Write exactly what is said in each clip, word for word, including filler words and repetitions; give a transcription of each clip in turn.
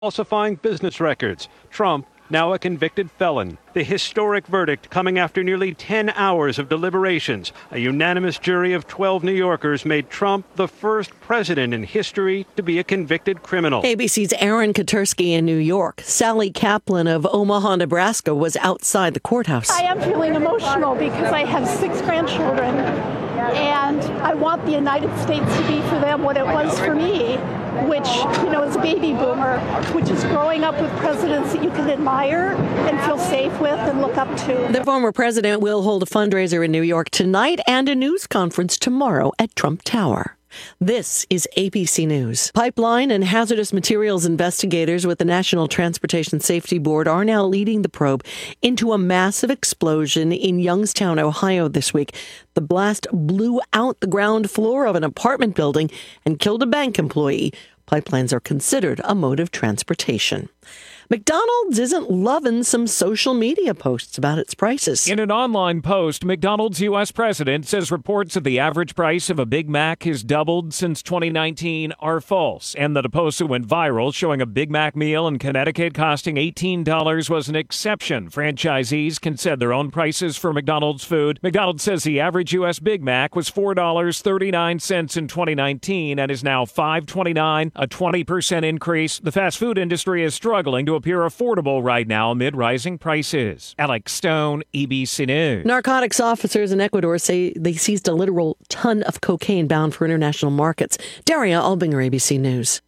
falsifying business records. Trump, now a convicted felon. The historic verdict coming after nearly ten hours of deliberations. A unanimous jury of twelve New Yorkers made Trump the first president in history to be a convicted criminal. A B C's Aaron Katursky in New York. Sally Kaplan of Omaha, Nebraska was outside the courthouse. I am feeling emotional because I have six grandchildren, and I want the United States to be for them what it was for me, which, you know, is a baby boomer, which is growing up with presidents that you can admire and feel safe with and look up to. The former president will hold a fundraiser in New York tonight and a news conference tomorrow at Trump Tower. This is A B C News. Pipeline and hazardous materials investigators with the National Transportation Safety Board are now leading the probe into a massive explosion in Youngstown, Ohio this week. The blast blew out the ground floor of an apartment building and killed a bank employee. Pipelines are considered a mode of transportation. McDonald's isn't loving some social media posts about its prices. In an online post, McDonald's U S president says reports of the average price of a Big Mac has doubled since twenty nineteen are false, and that a post that went viral showing a Big Mac meal in Connecticut costing eighteen dollars was an exception. Franchisees can set their own prices for McDonald's food. McDonald's says the average U S Big Mac was four dollars and thirty-nine cents in twenty nineteen and is now five dollars and twenty-nine cents, a twenty percent increase. The fast food industry is struggling to appear affordable right now amid rising prices. Alex Stone, A B C News. Narcotics officers in Ecuador say they seized a literal ton of cocaine bound for international markets. Daria Albinger, A B C News.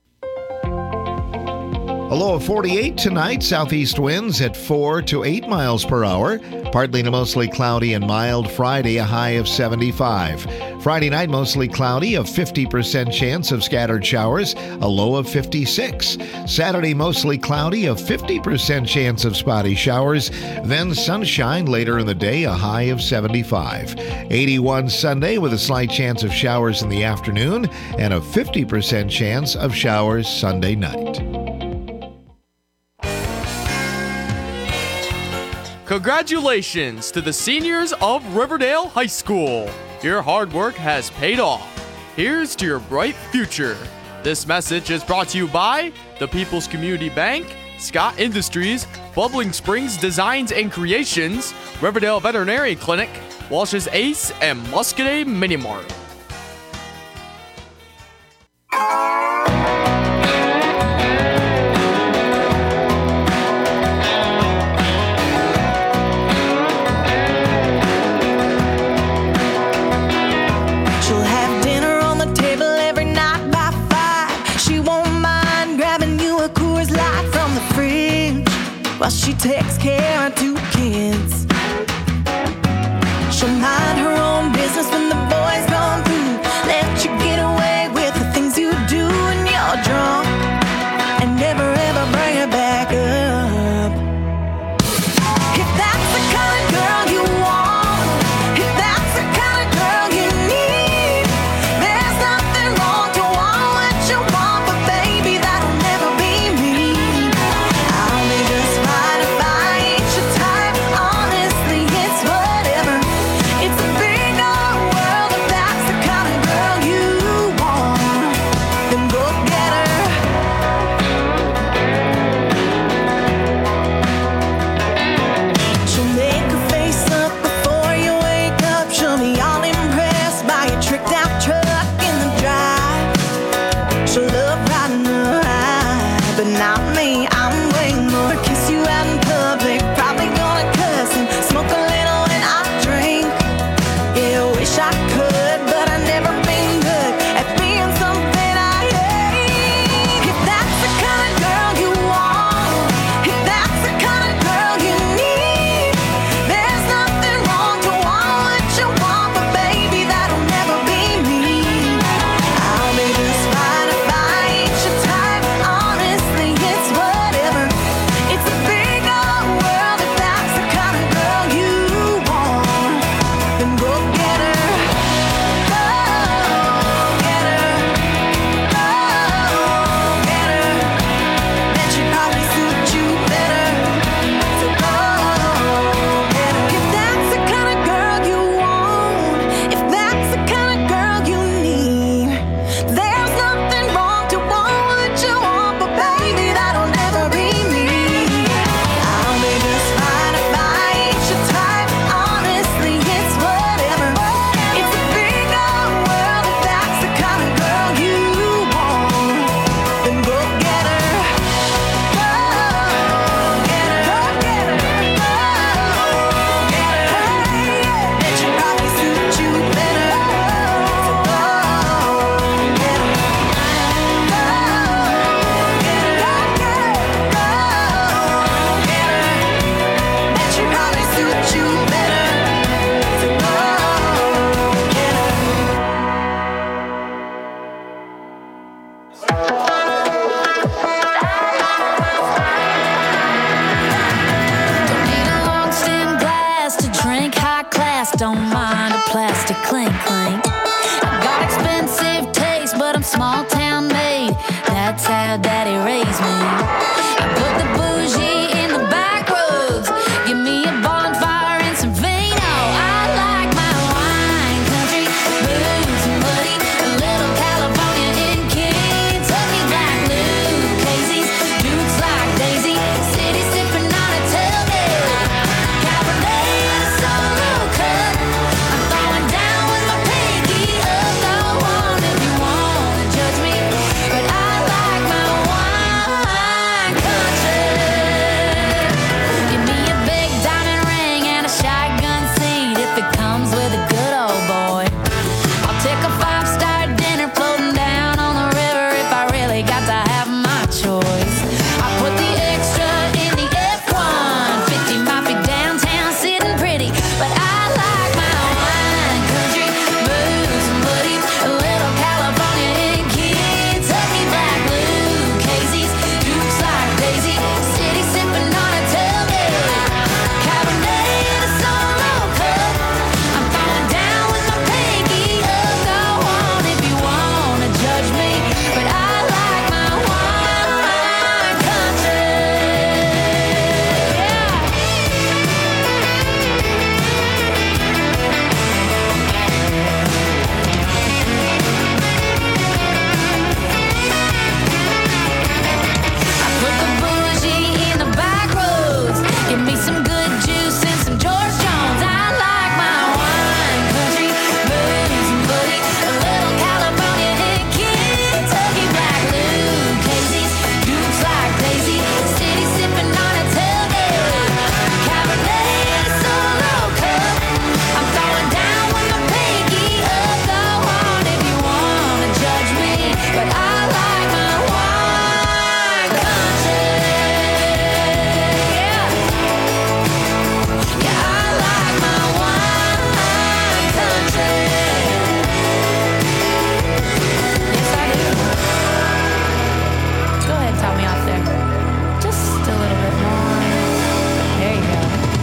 A low of forty-eight tonight. Southeast winds at four to eight miles per hour. Partly to mostly cloudy and mild. Friday, a high of seventy-five. Friday night, mostly cloudy, a fifty percent chance of scattered showers, a low of fifty-six. Saturday, mostly cloudy, a fifty percent chance of spotty showers. Then sunshine later in the day, a high of seventy-five. eighty-one Sunday with a slight chance of showers in the afternoon and a fifty percent chance of showers Sunday night. Congratulations to the seniors of Riverdale High School. Your hard work has paid off. Here's to your bright future. This message is brought to you by the People's Community Bank, Scott Industries, Bubbling Springs Designs and Creations, Riverdale Veterinary Clinic, Walsh's Ace, and Muscadet Mini Mart. While she takes care of two kids, she'll mind her own business when the boys gone through. Let you get away with the things you do when you're drunk, and never ever bring her back up. If that's the kind of girl you want, if that's the kind of girl you need, there's nothing wrong to want what you want, but baby, that'll never be me. I'll be just fine if I ain't your type. Honestly, it's whatever. It's a big old world. If that's the kind of girl you want, then go get her. She'll make her face up before you wake up. She'll be all impressed by your tricked out truck in the drive. She'll love riding the ride, but not me. I'm way more. Kiss you out in public, probably gonna cuss and smoke a little when I drink. Yeah, I wish I could, but I never been good at being something I hate. If that's the kind of girl you want, if that's the kind of girl you need, there's nothing wrong to want what you want, but baby, that'll never be me. I'll be just fine if I ain't your type. Honestly, it's whatever. It's a big old world if that's the kind of girl you plastic clink clink. I got expensive taste, but I'm small town made. That's how daddy raised me. I put the bougie in the back roads. Give me a bonfire and some vino. I like my wine country, booze and buddy, a little California in Kentucky. Black Lucchese's, Dukes like Daisy, city sipping on a tailgate. Cabernet and a solo cut. I'm throwing down with my pinky up. Go on if you wanna judge me, but I like my wine country. Give me a big diamond ring and a shotgun seat if it comes with a good old boy. I'll take a five-star dinner floating down on the river if I really got to have my choice. I put the extra in the F one fifty, might be downtown sitting pretty, but I like my wine country, booze and buddy, a little California in Kentucky. Black Lucchese's, Dukes like Daisy, city sipping on a tailgate. Cabernet and a solo cut. I'm throwing down with my pinky up. Go on if you wanna judge me, but I like my wine country. Yeah. I put the bougie in the back roads. Give me some good juice and some George Jones. I like my wine country, booze and buddy, a little California in Kentucky. Black Lucchese's, Dukes like Daisy, city sipping on a tailgate. Cabernet and a solo cut. I'm throwing down with my pinky up. Go on if you wanna judge me, but I like my wine country. Yeah. Yeah, I like my wine country. Yes, I do. Go ahead, top me off there. Just a little bit more. There you go.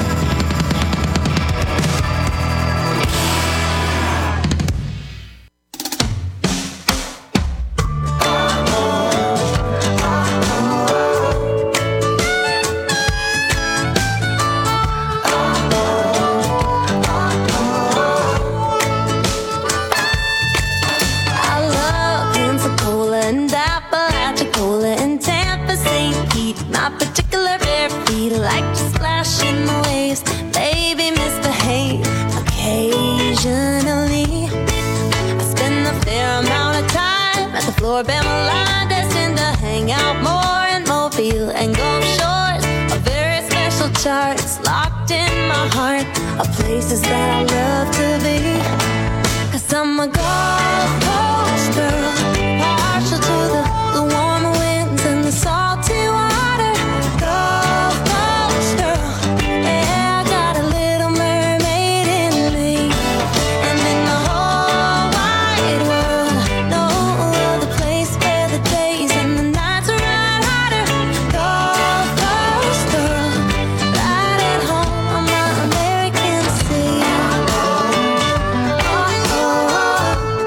I love Pensacola and Apalachicola and Tampa, Saint Pete. My particular bare feet like to splash in the waves. Baby, misbehave occasionally. I spend a fair amount of time at the Floribama line, destined to hang out more in Mobile and Gulf Shores. A very special charts locked in my heart of places that I love to be. Cause I'm a Gulf Coast girl, partial to the, the warm winds and the salty water. Gulf Coast girl, yeah, I got a little mermaid in me. And in the whole wide world, no other place where the days and the nights are right hotter. Gulf Coast girl, right at home on my American sea. Oh, oh, oh.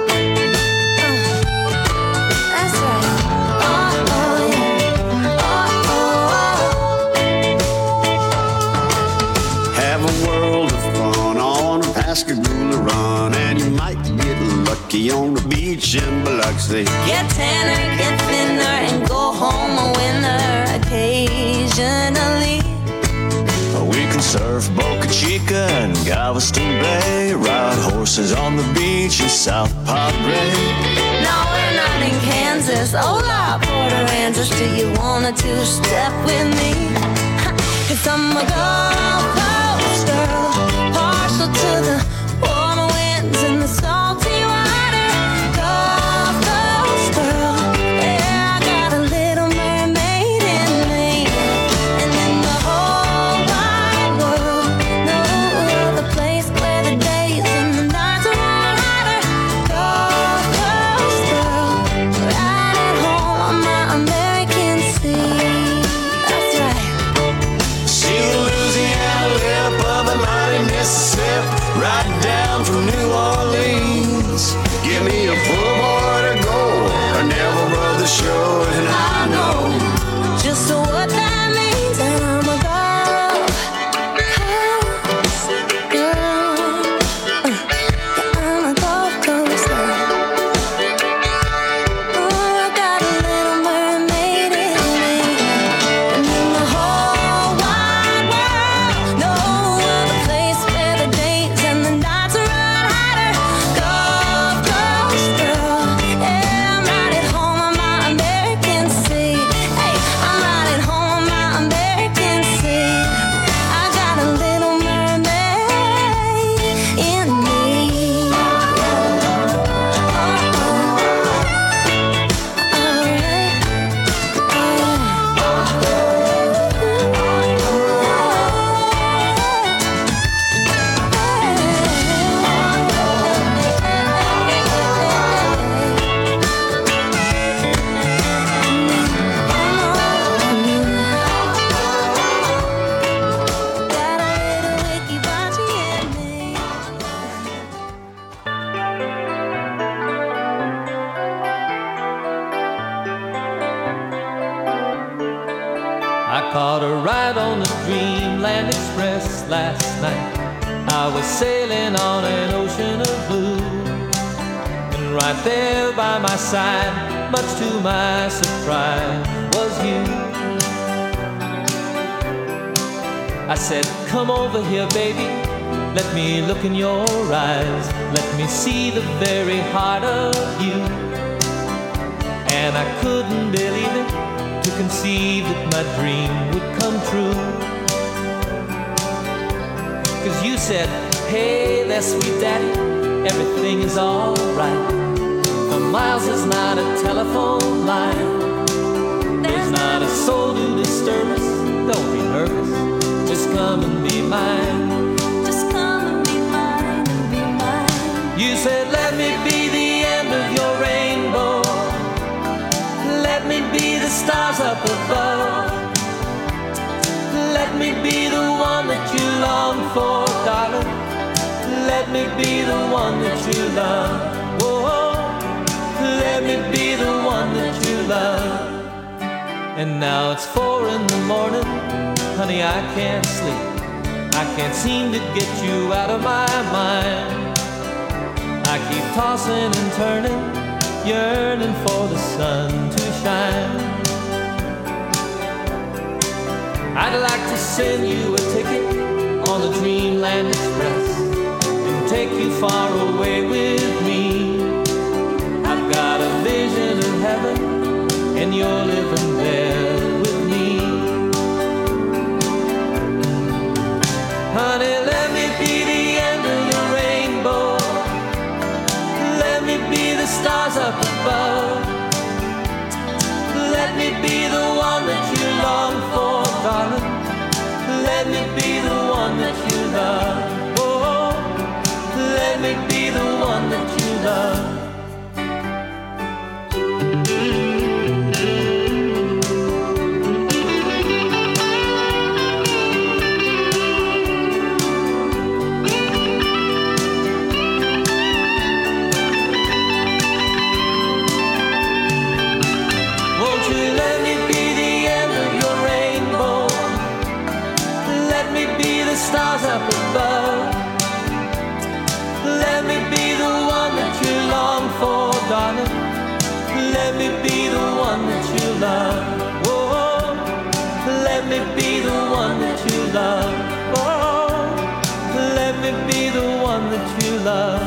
That's right. Oh, oh, yeah. Oh, oh, oh. Have a world of fun on a Pascagoula run, and you might get lucky on the beach in Biloxi. Get tanner, get thinner, and go home a winner occasionally. We can surf Boca Chica and Galveston Bay, ride horses on the beach in South Padre. No, we're not in Kansas. Hola, Port Aransas. Do you wanna two-step with me? Cause I'm a Gulf Coast girl, partial to the warmer winds and the salty water. Gulf Coast girl, yeah, I got a little mermaid in me. And in the whole wide world, no other place where the days and the nights are right hotter. Gulf Coast girl, right at home on my American sea. That's right. See the Louisiana I caught a ride on the Dreamland Express last night. I was sailing on an ocean of blue, and right there by my side, much to my surprise, was you. I said, come over here, baby, let me look in your eyes, let me see the very heart of you. And I couldn't believe it, to conceive that my dream would come true. Cause you said, hey there, sweet daddy, everything is alright. For miles is not a telephone line, there's not a soul to disturb us. Don't be nervous, just come and be mine. Just come and be mine and be mine. You said, let me be the end of your rainbow, let me be the stars up above, let me be the one that you long for, darling, let me be the one that you love. Whoa, let me be the one that you love. And now it's four in the morning, honey, I can't sleep, I can't seem to get you out of my mind. I keep tossing and turning, yearning for the sun to shine. I'd like to send you a ticket on the Dreamland Express and take you far away with me. I've got a vision of heaven and you're living there with me. Honey, let me be the end of the rainbow, let me be the stars up above, let me be the one that you long for, darling, let me be the one that you love. Oh, let me be the one that you love. Stars up above, let me be the one that you long for, darling, let me be the one that you love. Oh, let me be the one that you love. Oh, let me be the one that you love.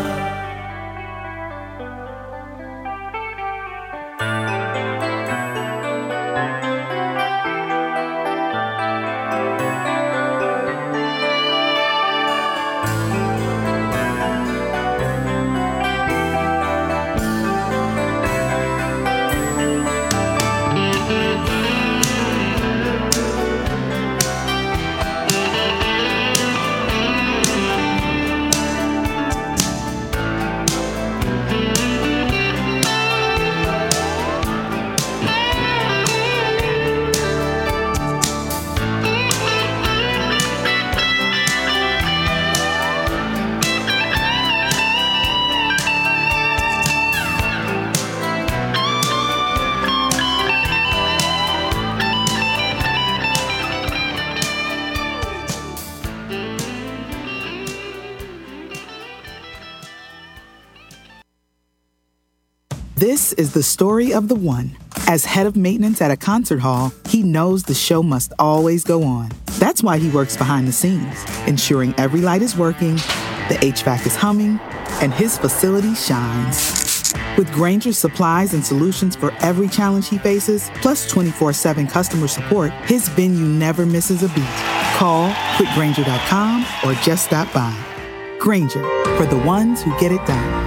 This is the story of the one. As head of maintenance at a concert hall, he knows the show must always go on. That's why he works behind the scenes, ensuring every light is working, the H V A C is humming, and his facility shines. With Grainger's supplies and solutions for every challenge he faces, plus twenty-four seven customer support, his venue never misses a beat. Call quick grainger dot com or just stop by. Grainger, for the ones who get it done.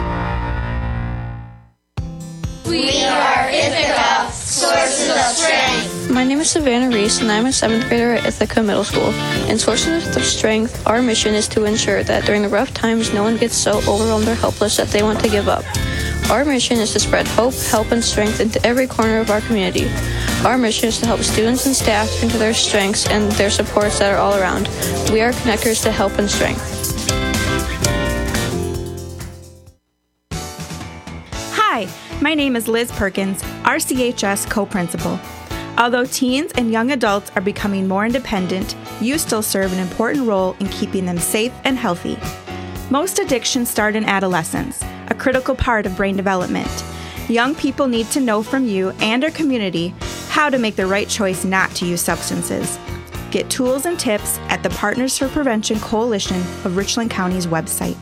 We are Ithaca, Sources of Strength. My name is Savannah Reese, and I'm a seventh grader at Ithaca Middle School. In Sources of Strength, our mission is to ensure that during the rough times, no one gets so overwhelmed or helpless that they want to give up. Our mission is to spread hope, help, and strength into every corner of our community. Our mission is to help students and staff into their strengths and their supports that are all around. We are connectors to help and strength. Hi, my name is Liz Perkins, R C H S co-principal. Although teens and young adults are becoming more independent, you still serve an important role in keeping them safe and healthy. Most addictions start in adolescence, a critical part of brain development. Young people need to know from you and our community how to make the right choice not to use substances. Get tools and tips at the Partners for Prevention Coalition of Richland County's website.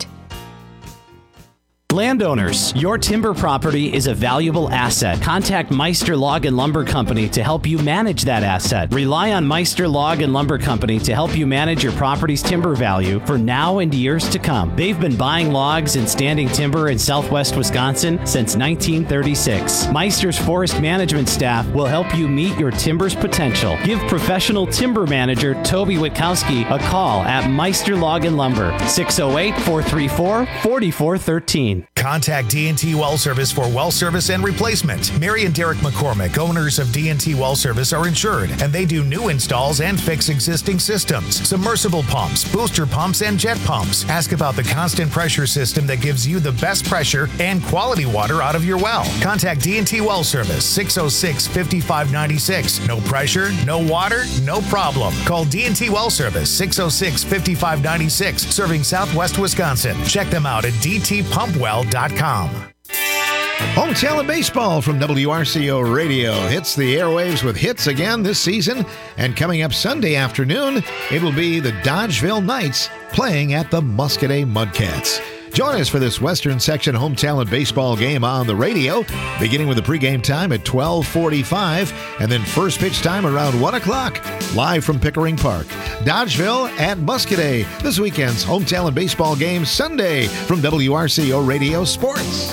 Landowners, your timber property is a valuable asset. Contact Meister Log and Lumber Company to help you manage that asset. Rely on Meister Log and Lumber Company to help you manage your property's timber value for now and years to come. They've been buying logs and standing timber in southwest Wisconsin since nineteen thirty-six. Meister's forest management staff will help you meet your timber's potential. Give professional timber manager Toby Witkowski a call at Meister Log and Lumber, six oh eight, four three four, four four one three. Contact D and T Well Service for well service and replacement. Mary and Derek McCormick, owners of D and T Well Service, are insured, and they do new installs and fix existing systems, submersible pumps, booster pumps, and jet pumps. Ask about the constant pressure system that gives you the best pressure and quality water out of your well. Contact D and T Well Service, six oh six, five five nine six. No pressure, no water, no problem. Call D and T Well Service, six oh six, five five nine six, serving southwest Wisconsin. Check them out at d t pump well dot com. Home Talent Baseball from W R C O Radio hits the airwaves with hits again this season. And coming up Sunday afternoon, it will be the Dodgeville Knights playing at the Muscadet Mudcats. Join us for this Western Section Home Talent Baseball game on the radio, beginning with the pregame time at twelve forty-five and then first pitch time around one o'clock, live from Pickering Park. Dodgeville at Muscadet, this weekend's Home Talent Baseball game Sunday from W R C O Radio Sports.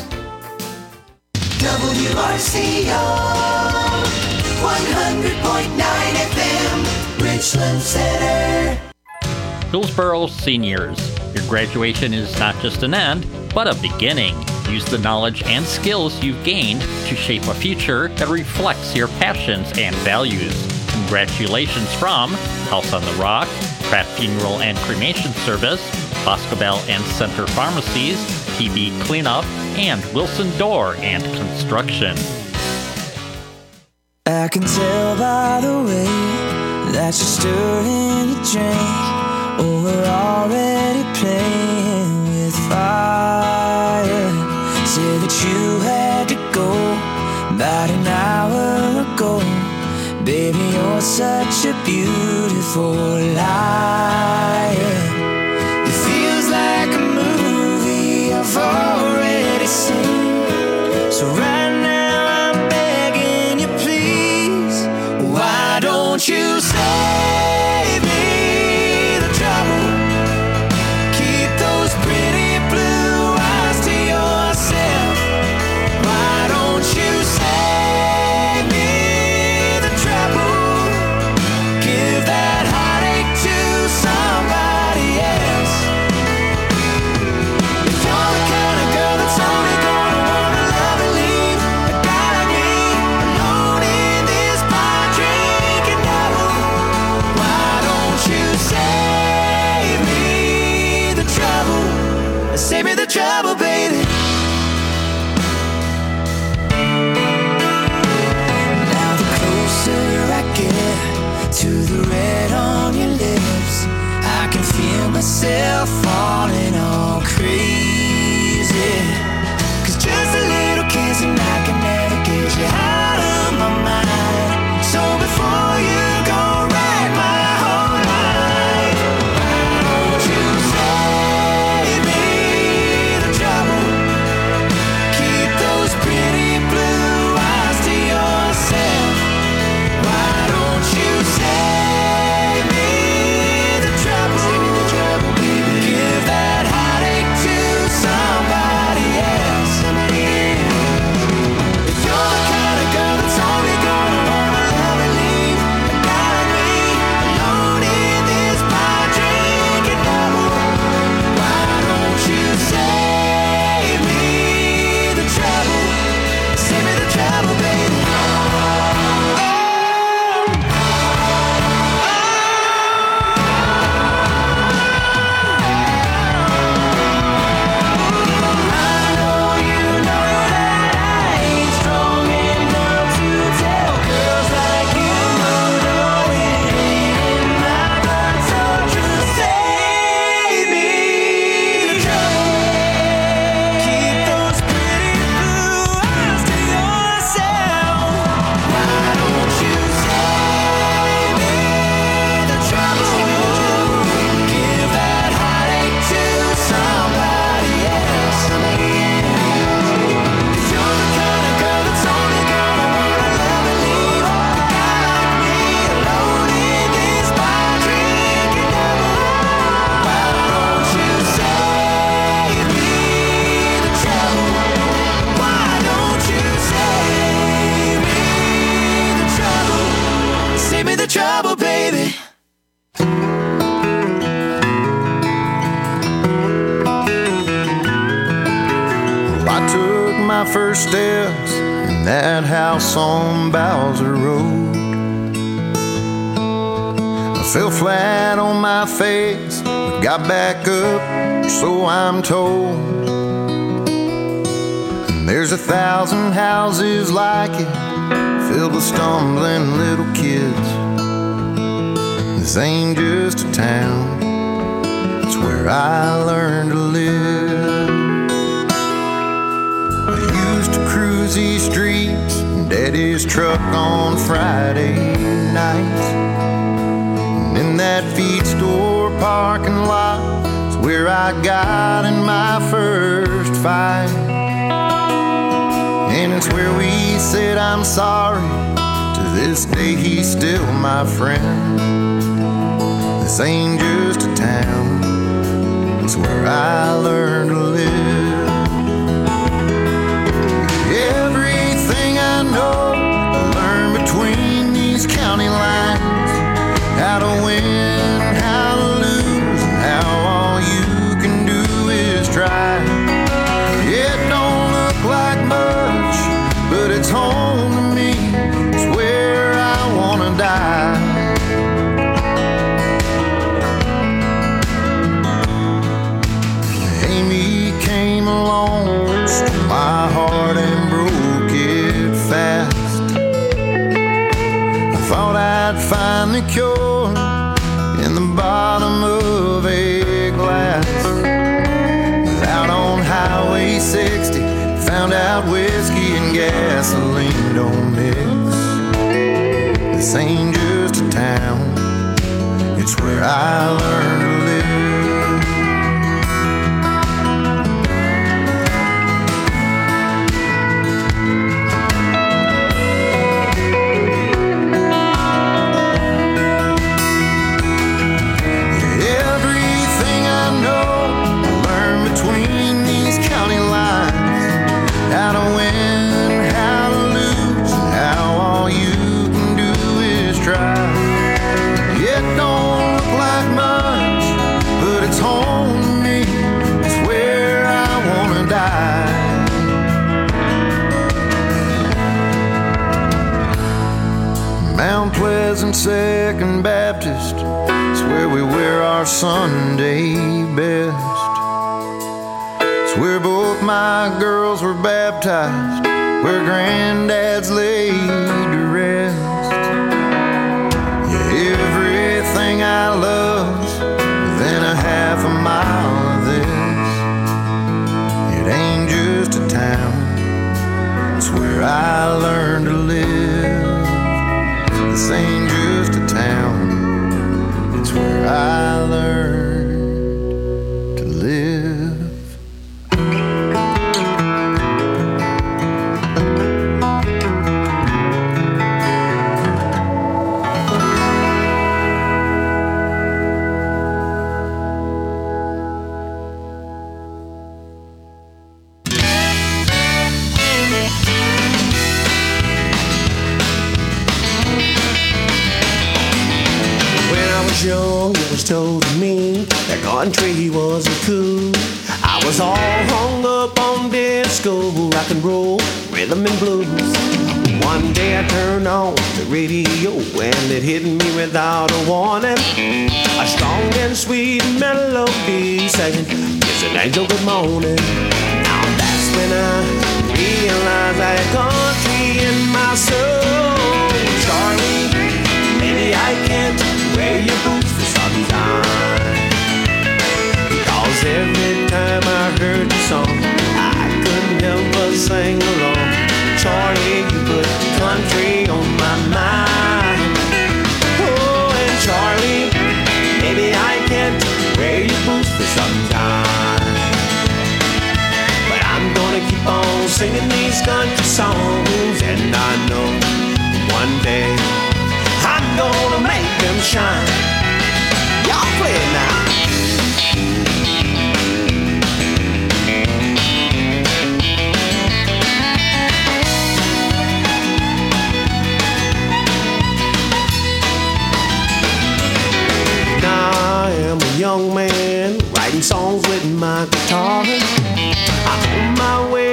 W R C O one hundred point nine F M, Richland Center. Hillsborough seniors, your graduation is not just an end, but a beginning. Use the knowledge and skills you've gained to shape a future that reflects your passions and values. Congratulations from House on the Rock, Craft Funeral and Cremation Service, Boscobel and Center Pharmacies, T B Cleanup, and Wilson Door and Construction. I can tell by the way that you're stirring your drink. Oh, we're already playing with fire. Say that you had to go about an hour ago. Baby, you're such a beautiful liar. It feels like a movie I've already seen. So right now I'm begging you, please, why don't you save me the trouble? Keep those pretty blue eyes to yourself. Why don't you save me the trouble? Give that heartache to somebody else. If you're the kind of girl that's only gonna wanna love and leave a guy like me alone in this bar drinking double, why don't you save me the trouble? Save me the trouble, baby. Now the closer I get to the red on your lips, I can feel myself falling all crazy. Cause just a little kiss and I can never get you out of my mind. So before you go write my whole life, why don't you save me the trouble? Keep those pretty blue eyes to yourself. Why don't you save me the trouble? Give that heartache to somebody first steps in that house on Bowser Road. I fell flat on my face, but got back up, so I'm told. And there's a thousand houses like it, filled with stumbling little kids. This ain't just a town, it's where I learned to live. I used to cruise these streets in Daddy's truck on Friday nights. And in that feed store parking lot is where I got in my first fight. And it's where we said I'm sorry. To this day he's still my friend. This ain't just a town, it's where I learned to live. Everything I know I learned between these county lines. How to win, how to lose, and how all you can do is try. It don't look like much, but it's home to me. It's where I wanna die. Amy came along, stole my heart and broke it fast. I thought I'd find the cure in the bottom of a glass. Out on Highway sixty, found out whiskey and gasoline don't mix. This ain't just a town, it's where I learned to live. How to win, how to lose, and how all you can do is try. It don't look like much, but it's home to me. It's where I wanna die. Mount Pleasant Second Baptist is where we wear our Sunday best. Where both my girls were baptized, where granddad's laid to rest. Yeah, everything I love's within a half a mile of this. It ain't just a town, it's where I learned to live. This ain't just a town, it's where I learned to live. Young, it was told to me that country wasn't cool. I was all hung up on disco, rock and roll, rhythm and blues. One day I turned on the radio and it hit me without a warning. A strong and sweet melody saying, "It's an angel, good morning." Now that's when I realized I had country in my soul. Charlie, maybe I can't wear your boots for some time, because every time I heard the song I couldn't help but sing along. Charlie, you put country on my mind. Oh, and Charlie, maybe I can't wear your boots for some time, but I'm gonna keep on singing these country songs. And I know one day I'm gonna make them shine. Y'all play it now. Now I am a young man writing songs with my guitar. I'm on my way to Nashville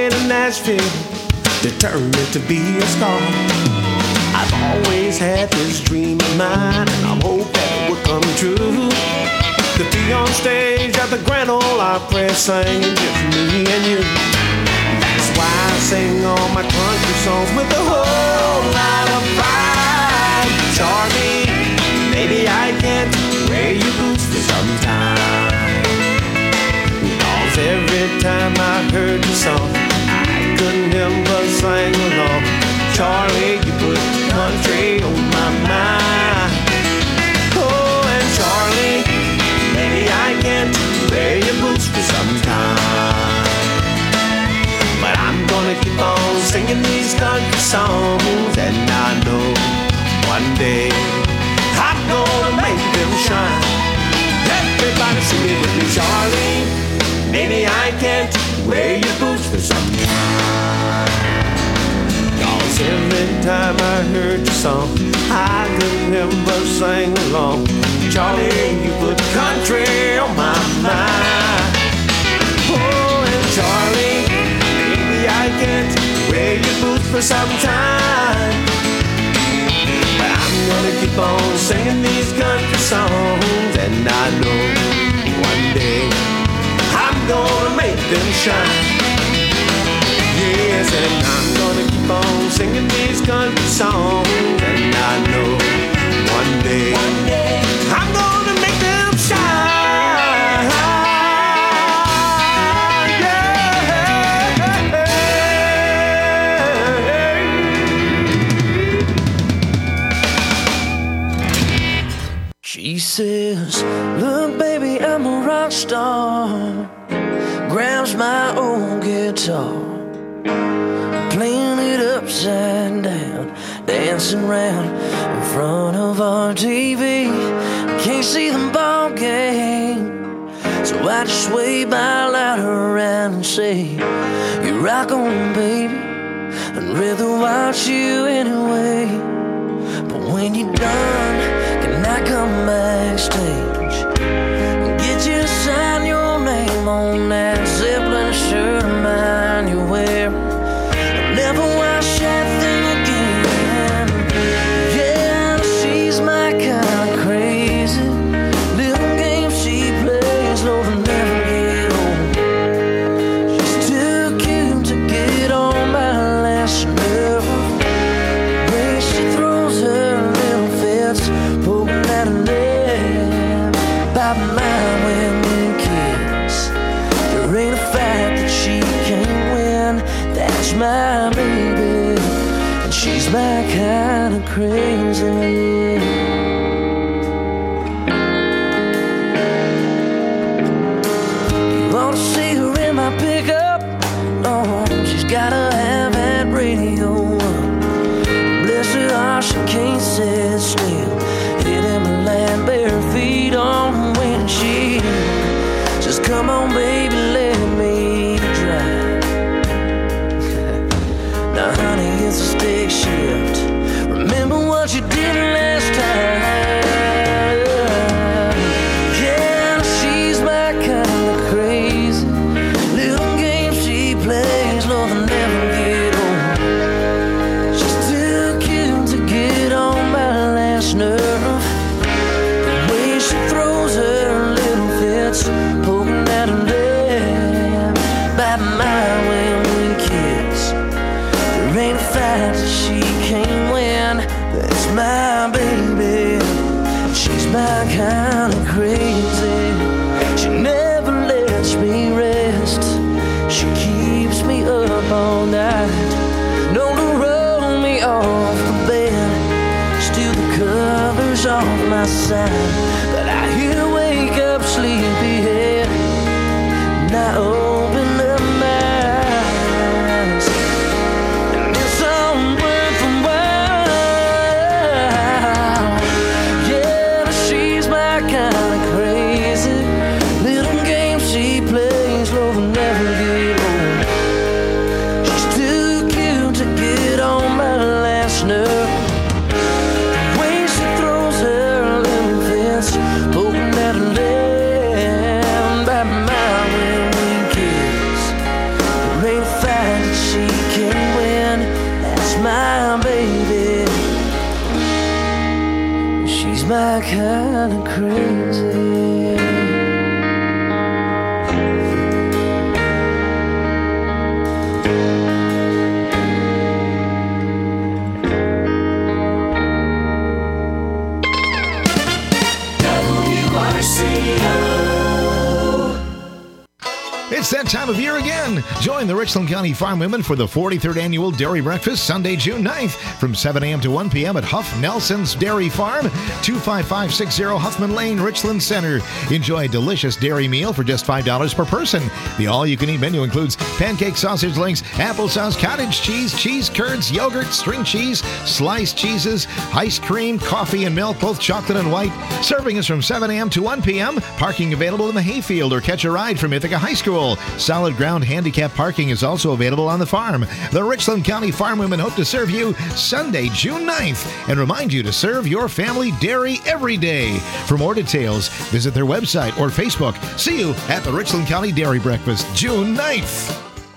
Nashville, determined to be a star. I've always had this dream of mine, and I hope that it would come true. To be on stage at the Grand Ole Opry singing just me and you. That's why I sing all my country songs with a whole lot of pride. Charlie, maybe I can't wear your boots for some time. Cause every time I heard your song, I couldn't help but sing along. Charlie, you put country on my mind. Oh, and Charlie, maybe I can't wear your boots for some time, but I'm gonna keep on singing these country songs, and I know one day I'm gonna make them shine. Everybody sing it with me, Charlie. Maybe I can't wear your boots for some time. Cause every time I heard your song, I couldn't help but sing along. Charlie, you put country on my mind. Oh, and Charlie, maybe I can't wear your boots for some time, but I'm gonna keep on singing these country songs, and I know one day I'm gonna make them shine. Yes, and I'm gonna keep on singing these country songs, and I know one day, one day I'm gonna make them shine. Yeah. She says, look baby, I'm a rock star. Grabs my old guitar, playing it upside down, dancing round in front of our T V. Can't see the ball game, so I just wave my lighter around and say, you rock on, baby, I'd rather watch you anyway. But when you're done, can I come backstage and get you to sign your name on that Zeppelin shirt of mine you wear? I'll never wash that thing again. Yeah, she's my kind of crazy. Little game she plays, no, they'll never get old. She's too cute to get on my last nerve. The way she throws her little fits, poking at her leg, by mine when we kiss. There ain't a fight that she can't win. That's my baby, and she's my kind of crazy. You ought to see her in my pickup. Oh, she's got a half-hat radio up. Bless her heart, she can't sit still. Hitting my land bare feet on the windshield. Just come on, baby, let me drive. Now, honey, it's a stick shift. Remember what you did last time. Yeah, she's my kind of crazy. Little game she plays, Lord, they'll never get old. She's too cute to get on my last nerve. The way she throws her little fits, poking at her leg, by mine when we kiss. There ain't a fight that she can't win. That's my baby, she's my kind of crazy. She never lets me rest. She keeps me up all night, known to roll me off the bed, steal the covers off my side. But I hear wake up sleepyhead, and I open up my eyes, and it's all worth a while. Yeah, she's my kind of crazy. Little game she plays, Lord, will never get old. She's too cute to get on my last nerve. The way she throws her little fist, poking at her leg, by my when we kiss. kinda crazy. It's that time of year again. Join the Richland County Farm Women for the forty-third Annual Dairy Breakfast, Sunday, June ninth, from seven a.m. to one p.m. at Huff Nelson's Dairy Farm, two five five six zero Huffman Lane, Richland Center. Enjoy a delicious dairy meal for just five dollars per person. The all-you-can-eat menu includes pancake sausage links, applesauce, cottage cheese, cheese curds, yogurt, string cheese, sliced cheeses, ice cream, coffee, and milk, both chocolate and white. Serving is from seven a.m. to one p.m. Parking available in the hayfield or catch a ride from Ithaca High School. Solid ground handicap parking is also available on the farm. The Richland County Farm Women hope to serve you Sunday, June ninth, and remind you to serve your family dairy every day. For more details, visit their website or Facebook. See you at the Richland County Dairy Breakfast, June ninth.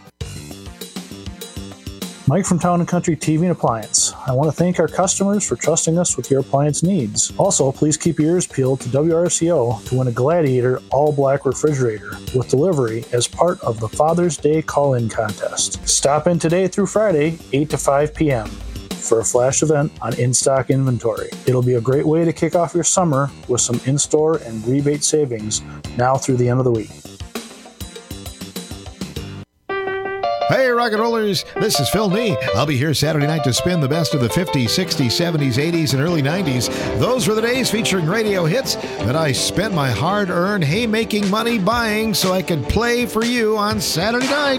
Mike from Town and Country T V and Appliance. I want to thank our customers for trusting us with your appliance needs. Also, please keep your ears peeled to W R C O to win a Gladiator all-black refrigerator with delivery as part of the Father's Day call-in contest. Stop in today through Friday, eight to five p.m. for a flash event on in-stock inventory. It'll be a great way to kick off your summer with some in-store and rebate savings now through the end of the week. Hey, rock and rollers, this is Phil Nee. I'll be here Saturday night to spin the best of the fifties, sixties, seventies, eighties, and early nineties. Those were the days featuring radio hits that I spent my hard-earned haymaking money buying so I could play for you on Saturday night.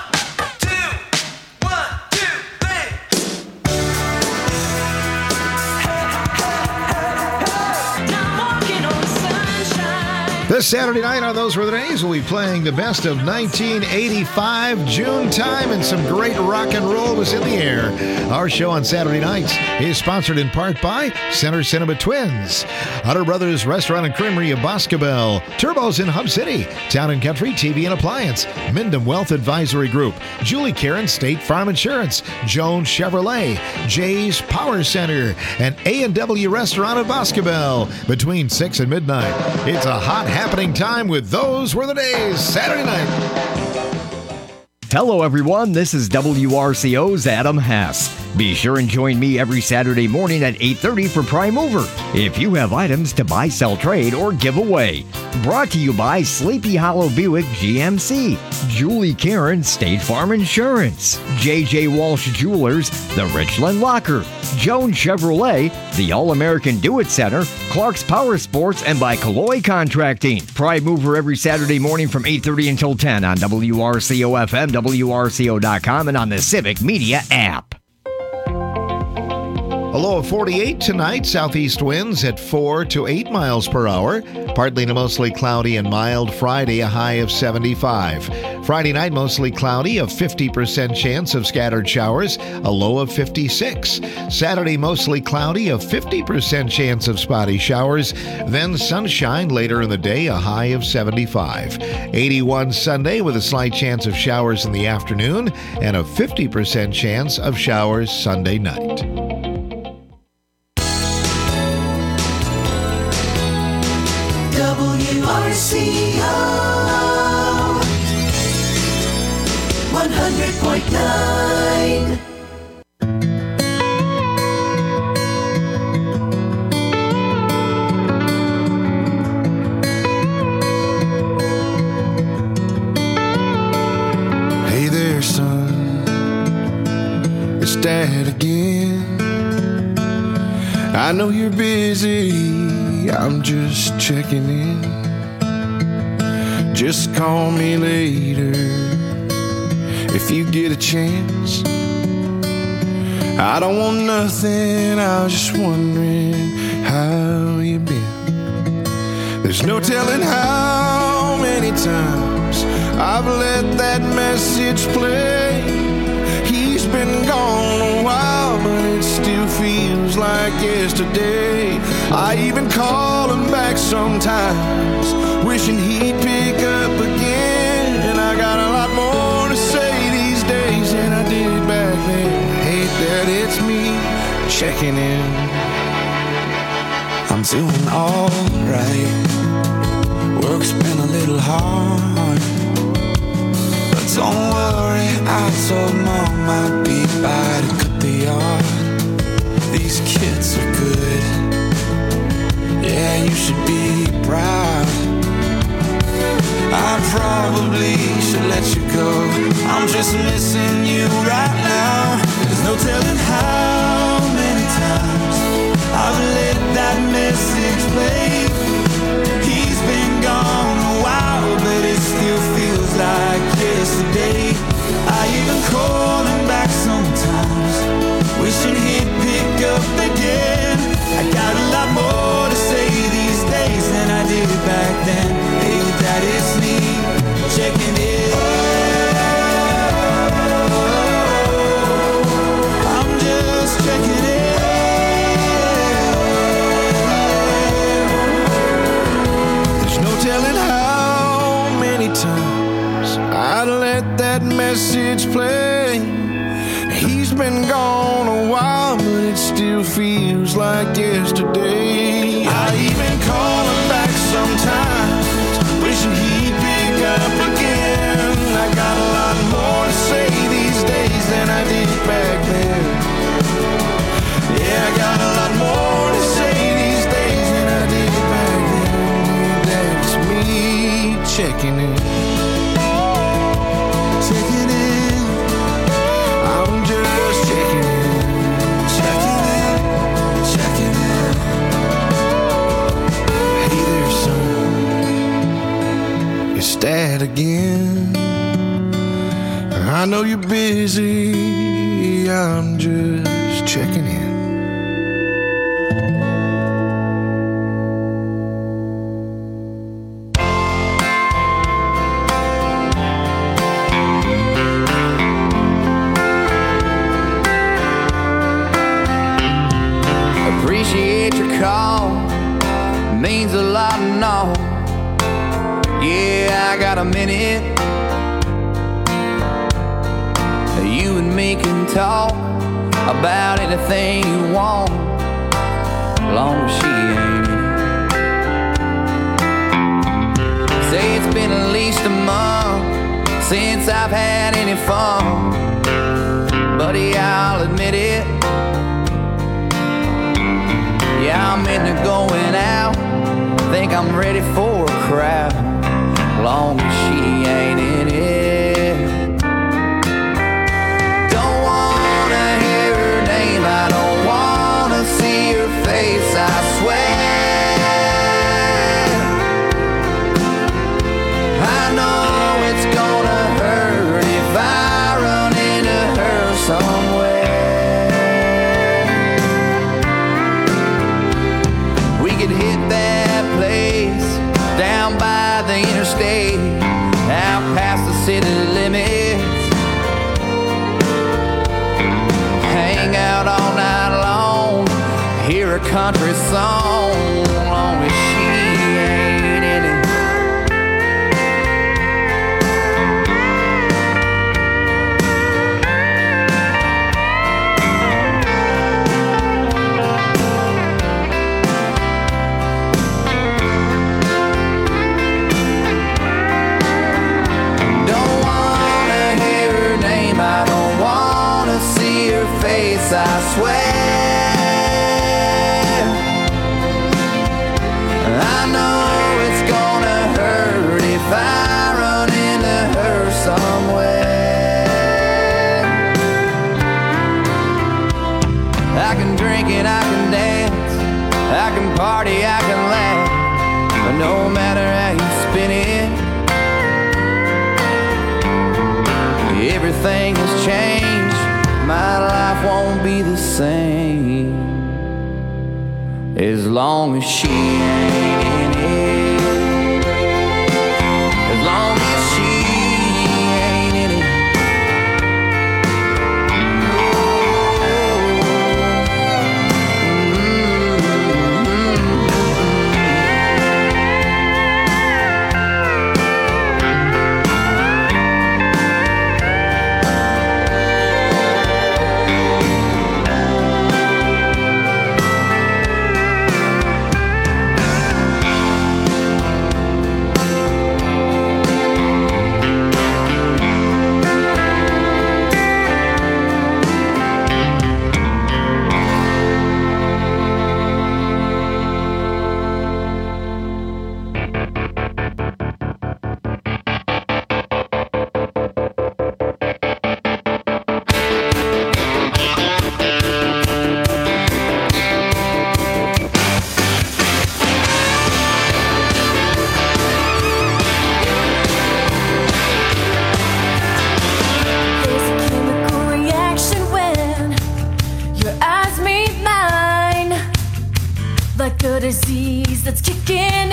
This Saturday night on Those Were the Days, we'll be playing the best of nineteen eighty-five, June time, and some great rock and roll was in the air. Our show on Saturday nights is sponsored in part by Center Cinema Twins, Hutter Brothers Restaurant and Creamery of Boscobel, Turbos in Hub City, Town and Country T V and Appliance, Mindom Wealth Advisory Group, Julie Karen State Farm Insurance, Jones Chevrolet, Jay's Power Center, and A and W Restaurant of Boscobel. Between six and midnight, it's a hot happening time with Those Were the Days, Saturday night. Hello, everyone. This is W R C O's Adam Hess. Be sure and join me every Saturday morning at eight thirty for Prime Mover. If you have items to buy, sell, trade, or give away. Brought to you by Sleepy Hollow Buick G M C, Julie Karen State Farm Insurance, J J Walsh Jewelers, The Richland Locker, Jones Chevrolet, the All-American Do-It Center, Clark's Power Sports, and by Calloy Contracting. Prime Mover every Saturday morning from eight thirty until ten on W R C O F M, W R C O dot com, and on the Civic Media app. A low of forty-eight tonight, southeast winds at four to eight miles per hour. Partly to mostly cloudy and mild Friday, a high of seventy-five. Friday night, mostly cloudy, a fifty percent chance of scattered showers, a low of fifty-six. Saturday, mostly cloudy, a fifty percent chance of spotty showers. Then sunshine later in the day, a high of seventy-five. eighty-one Sunday with a slight chance of showers in the afternoon and a fifty percent chance of showers Sunday night. W R C O one hundred point nine. Hey there, son, it's Dad again. I know you're busy, I'm just checking in. Just call me later if you get a chance. I don't want nothing, I was just wondering how you been. There's no telling how many times I've let that message play. He's been gone a while, but it still feels like yesterday. I even call him back sometimes, wishing he'd pick up again. And I got a lot more to say these days than I did back then. Hate that it's me checking in. I'm doing alright. Work's been a little hard, but don't worry, I told Mom I'd be by to cut the yard. These kids are good, yeah, you should be proud. I probably should let you go, I'm just missing you right now. There's no telling how many times I've let that message play. He's been gone a while, but it still feels like yesterday. I even call him back sometimes, wishing he'd pick up again. I got a lot more to say these days than I did back then. Hey, Dad, it's me checking in. I'm just checking in. There's no telling how many times I let that message play. He's been gone a while, but it still feels like yesterday. I even call him back sometimes, wishing he'd pick up again. I got a lot more to say these days than I did back then. Yeah, I got a lot more to say these days than I did back then. That's me checking in. Checking in. I'm just checking in. Checking in. Checking in. Hey there, son. It's Dad again. I know you're busy. I'm just checking in. Appreciate your call, means a lot and all. Yeah, I got a minute. You and me can talk about anything you want, long as she ain't in. Say it's been at least a month since I've had any fun, buddy, I'll admit it. Yeah, I'm into going out, think I'm ready for a crowd, long as she ain't in it. Don't wanna hear her name, I don't wanna see her face, I swear. I know it's gonna hurt if I run into her somewhere. Hit that place down by the interstate, out past the city limits. Hang out all night long, hear a country song, long as she ain't in it. I swear, I know it's gonna hurt if I run into her somewhere. I can drink and I can dance, I can party, I can laugh, but no matter how you spin it, everything has changed. My life won't be the same as long as she ain't in it. As long as she ain't in it.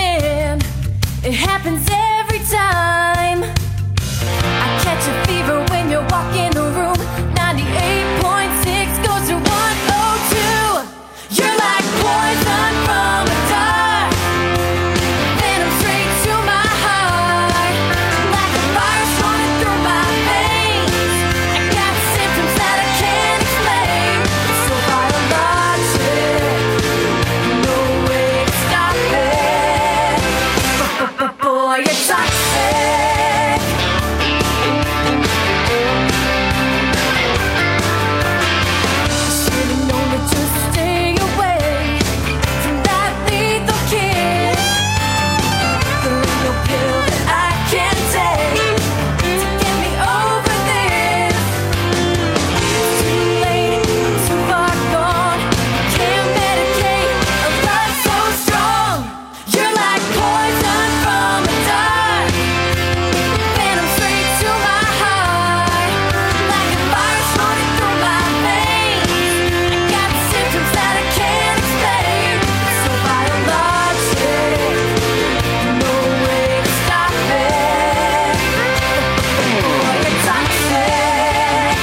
in. It happens every time. I catch a fever when you walk in the room. ninety-eight point six goes to one oh two. You're like poison from a dart. Venom straight to my heart. Like a virus running through my veins. I got symptoms that I can't explain. It's so biologic. No way to stop it. Boy, you're toxic. Should've known to just stay away from that lethal kiss. There ain't no pill that I can take to get me over this. It's too late, I'm too far gone. Can't medicate a love so strong. You're like poison from a dart. Venom straight to my heart. Like a virus running through my veins. I got symptoms that I can't explain. It's so biologic. No way to stop it. Boy, you're toxic.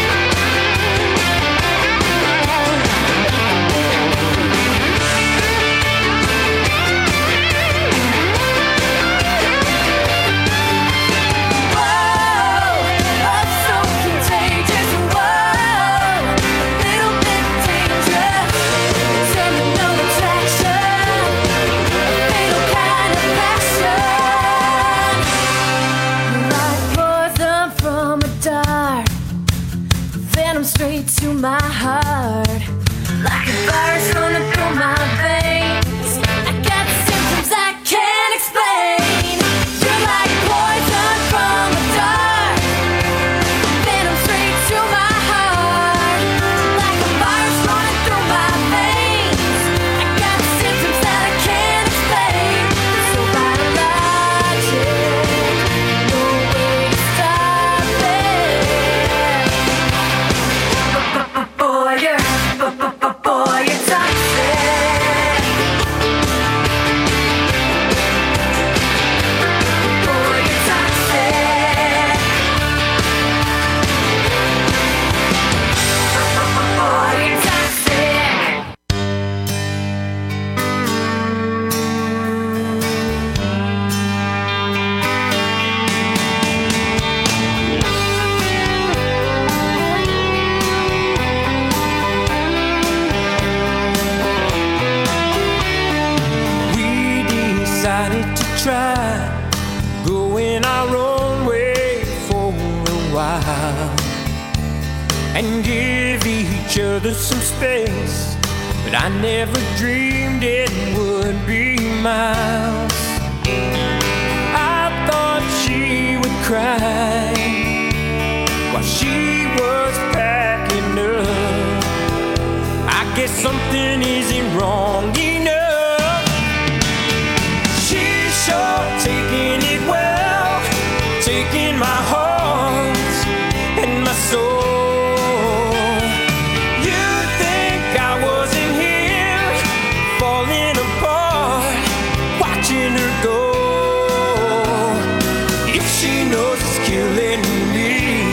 Whoa, love's so contagious. Whoa, little bit dangerous. Terminal attraction, fatal kind of passion. Like poison from a dart, venom straight to my heart. Like a virus running through my veins. I got symptoms I can't explain. You're like poison from a dart. Venom straight to my heart. Like a virus running through my veins. I got symptoms that I can't explain. So biologic. No way to stop it. Boy, you're boy, you're toxic. Boy, you're toxic. Boy, you're toxic. We decided to try going our own way for a while and give each other some space. But I never dreamed it would be miles. I thought she would cry while she was packing up. I guess something isn't wrong enough. She's sure taking it well, taking my heart and my soul. You think I wasn't here, falling apart, watching her go. If she knows it's killing me,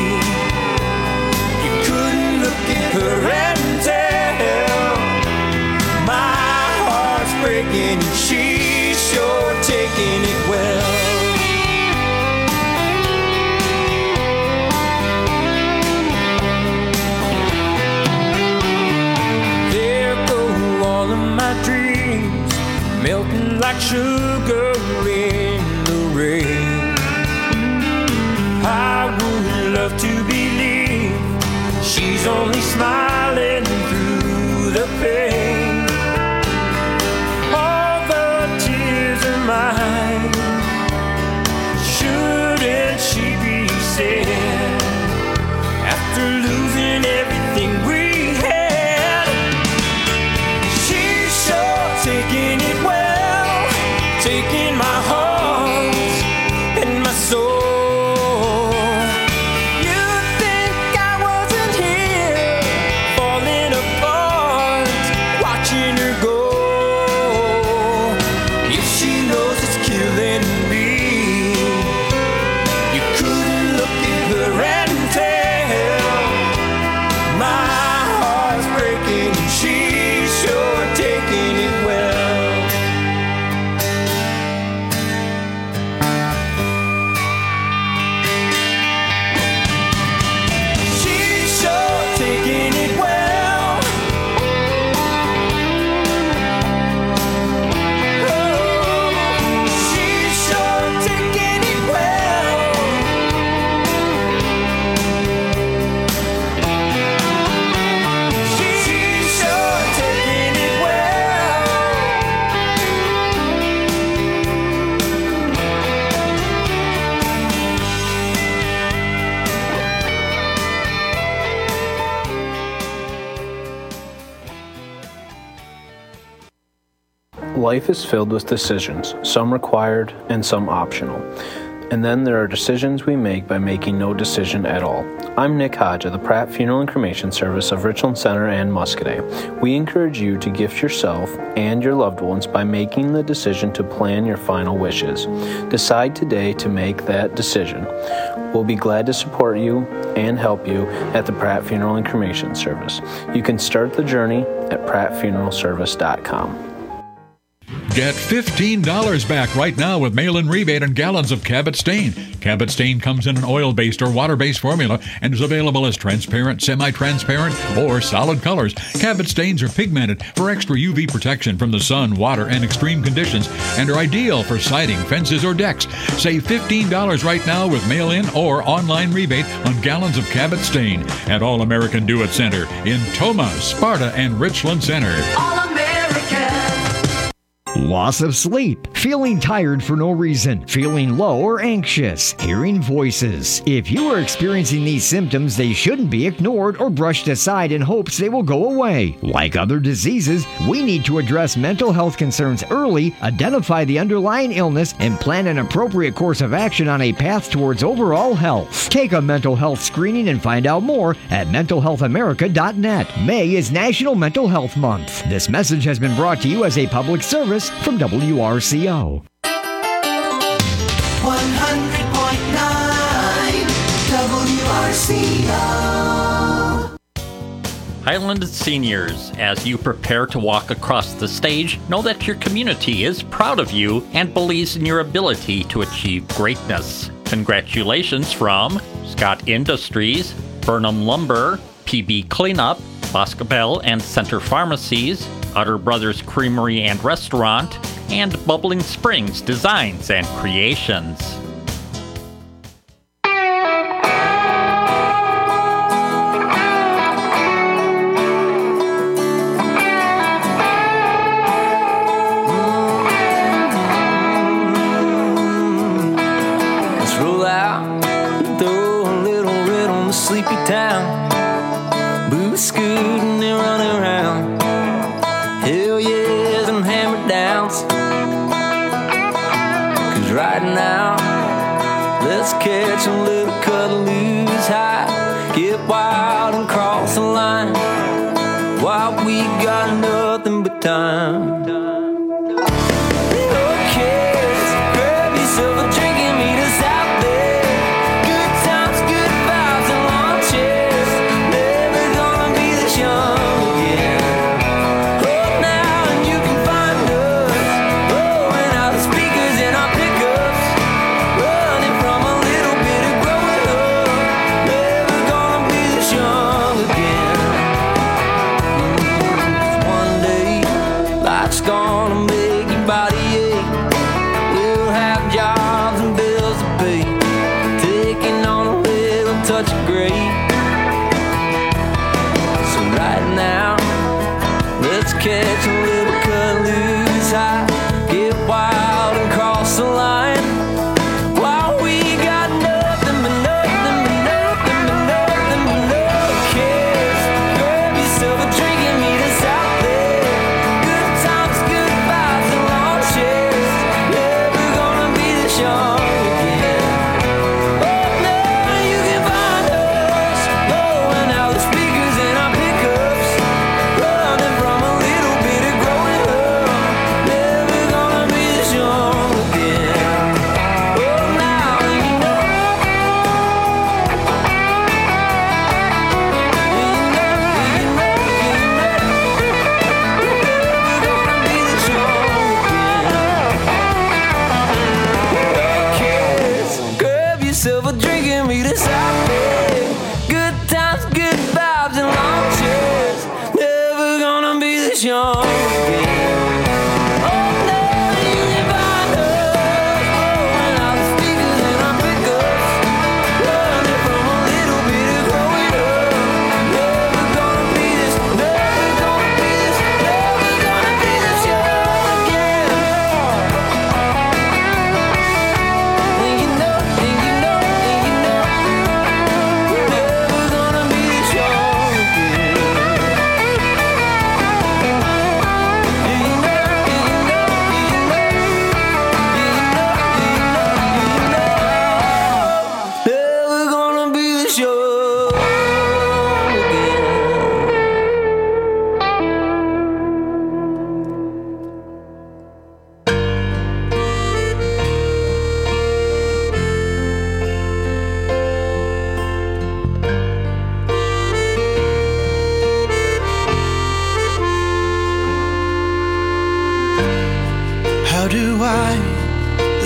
you couldn't look at her and tell. My heart's breaking and she's sure taking it well. There go all of my dreams, melting like sugar in the rain. I would love to believe she's only smiling through the pain. All the tears are mine. Shouldn't she be sad after losing everything we had? She's sure taking it well, taking my heart and my soul. You think I wasn't here, falling apart, watching her go. If she knows Life is filled with decisions, some required and some optional. And then there are decisions we make by making no decision at all. I'm Nick Hodge of the Pratt Funeral and Cremation Service of Richland Center and Muscadet. We encourage you to gift yourself and your loved ones by making the decision to plan your final wishes. Decide today to make that decision. We'll be glad to support you and help you at the Pratt Funeral and Cremation Service. You can start the journey at pratt funeral service dot com. Get fifteen dollars back right now with mail-in rebate on gallons of Cabot Stain. Cabot Stain comes in an oil-based or water-based formula and is available as transparent, semi-transparent, or solid colors. Cabot Stains are pigmented for extra U V protection from the sun, water, and extreme conditions and are ideal for siding, fences, or decks. Save fifteen dollars right now with mail-in or online rebate on gallons of Cabot Stain at All American Do-It Center in Toma, Sparta, and Richland Center. Loss of sleep, feeling tired for no reason, feeling low or anxious, hearing voices. If you are experiencing these symptoms, they shouldn't be ignored or brushed aside in hopes they will go away. Like other diseases, we need to address mental health concerns early, identify the underlying illness, and plan an appropriate course of action on a path towards overall health. Take a mental health screening and find out more at mental health america dot net. May is National Mental Health Month. This message has been brought to you as a public service from W R C O. one hundred point nine W R C O. Highland seniors, as you prepare to walk across the stage, know that your community is proud of you and believes in your ability to achieve greatness. Congratulations from Scott Industries, Burnham Lumber, P B Cleanup, Boscobel and Center Pharmacies, Utter Brothers Creamery and Restaurant, and Bubbling Springs Designs and Creations. Let's roll out, throw a little rhythm to sleepy town. Boots scooting and running around. Hell yeah, them hammer downs. Cause right now, let's catch a little cut loose high. Get wild and cross the line. While we got nothing but time. Gone.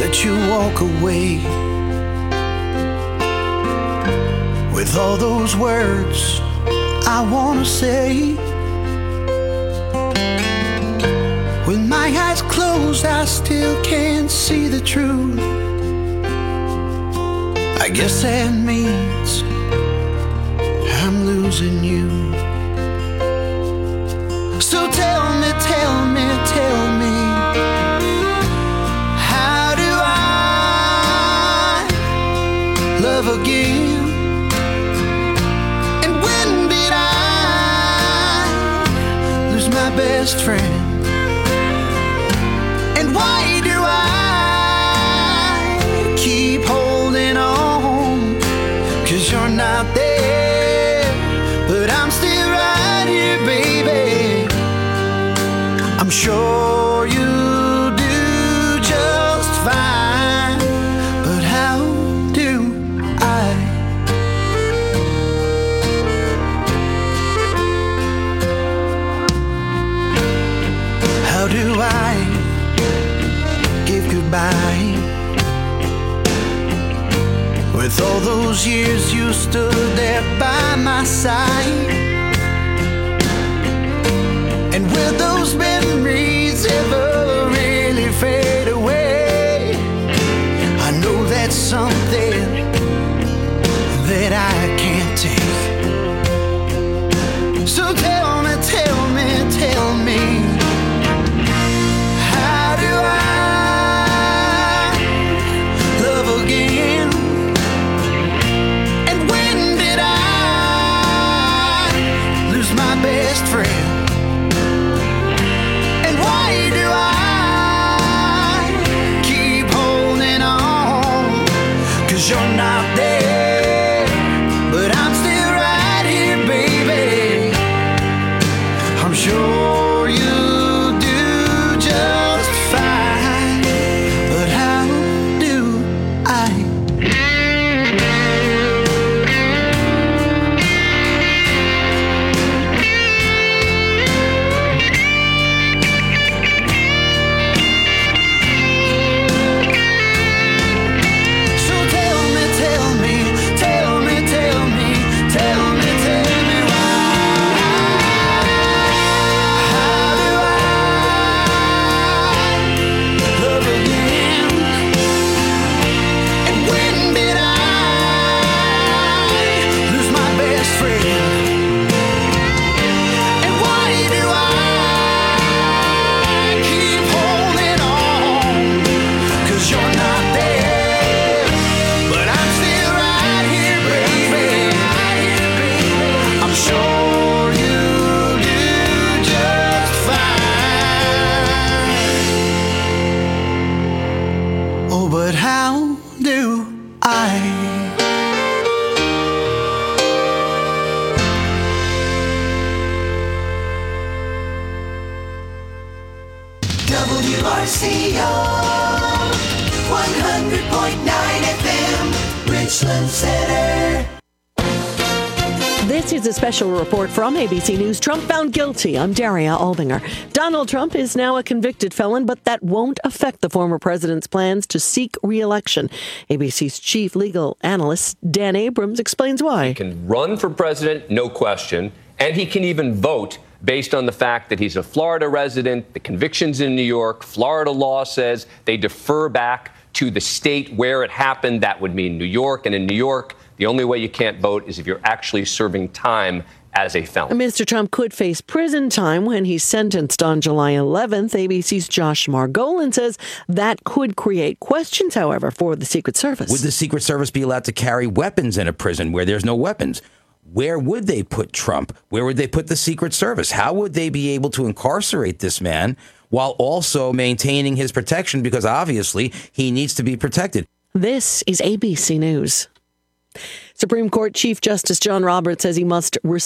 let you walk away with all those words I wanna say. With my eyes closed, I still can't see the truth. I guess that means I'm losing you. So tell me, tell me, tell me, how do I love again? And when did I lose my best friend? And why do I keep holding on? 'Cause you're not there, but I'm still right here, baby. I'm sure you do just fine, but how do I? How do I give goodbye? With all those years you stood there by my side, and will those memories ever really fade away? I know that's something that I can't take. So tell me, tell me, tell me, how do I love again? And when did I lose my best friend? And why do I keep holding on? 'Cause you're not there, but I'm still right here, baby. I'm sure you do just fine, but how do I? So tell me, tell me, tell me, tell me, tell me, tell me why. How do I love again? And when did I lose my best friend? And why do I keep holding on? 'Cause you're not there, but I'm still right here, baby. I'm sure you do just fine. Oh, but how do I? W R C O one hundred point nine F M, Richland Center. This is a special report from A B C News. Trump found guilty. I'm Daria Aldinger. Donald Trump is now a convicted felon, but that won't affect the former president's plans to seek re-election. A B C's chief legal analyst, Dan Abrams, explains why. He can run for president, no question, and he can even vote based on the fact that he's a Florida resident, the conviction's in New York, Florida law says they defer back to the state where it happened. That would mean New York, and in New York, the only way you can't vote is if you're actually serving time as a felon. Mister Trump could face prison time when he's sentenced on July eleventh. A B C's Josh Margolin says that could create questions, however, for the Secret Service. Would the Secret Service be allowed to carry weapons in a prison where there's no weapons? Where would they put Trump? Where would they put the Secret Service? How would they be able to incarcerate this man while also maintaining his protection? Because obviously he needs to be protected. This is A B C News. Supreme Court Chief Justice John Roberts says he must respect